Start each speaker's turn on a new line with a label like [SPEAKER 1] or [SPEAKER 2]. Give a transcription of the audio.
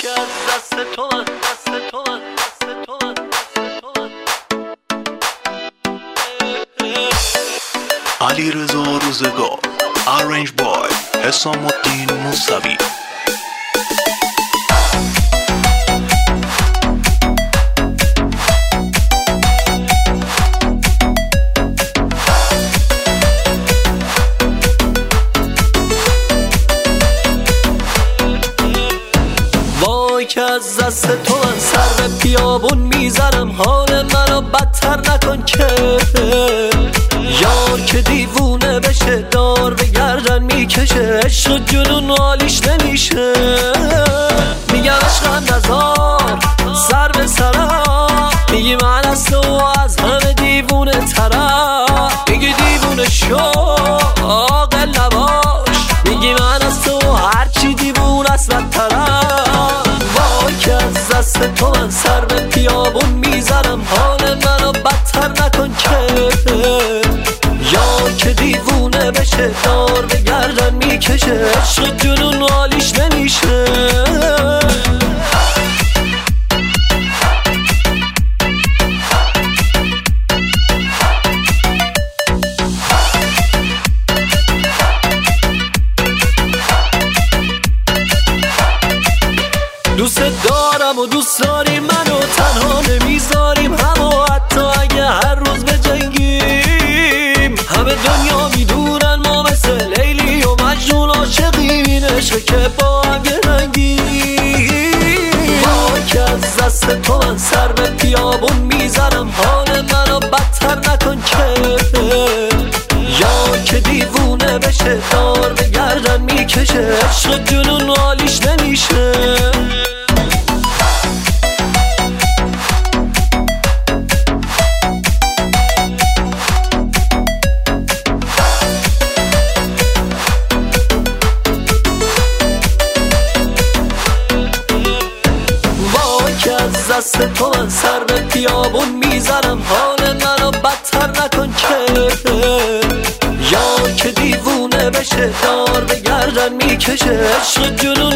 [SPEAKER 1] که از دست تو من، دست تو من، دست تو من، دست تو من.
[SPEAKER 2] علیرضا روزگار Arrange by حسام الدین موسوی.
[SPEAKER 1] که از دست تو من سر به بیابون میزنم، حال منو بدتر نکن که یار که دیوونه بشه دار به گردن میکشه، عشق و جنون حالیش نمیشه. میگم عشقم نزار سر به سرم، میگی من از تو از همه دیوونه ترم، میگی دیوونه شو عاقل نباش، میگی من از تو هرچی دیوونه است بدترم. که از دست تو من سر به بیابون میزنم، حال منو بدتر نکن که یار که دیوونه بشه دار به گردن میکشه، عشق جنون حالیش نمیشه. دوست دارم و دوست داری منو، تنها نمیذاریم همو، حتی اگه هر روز بجنگیم. همه دنیا میدونن ما مثل لیلی و مجنون عاشقیم، این عشق که با هم یه رنگیم. که از دست تو من سر به بیابون میزنم، حال منو بدتر نکن که یار که دیوونه بشه دار به گردن میکشه، عشق جنون حالیش نمیشه. از دست تو من سر به بیابون میزنم، حال منو بدتر نکن که یار که دیوونه بشه دار به گردن میکشه، عشق جنون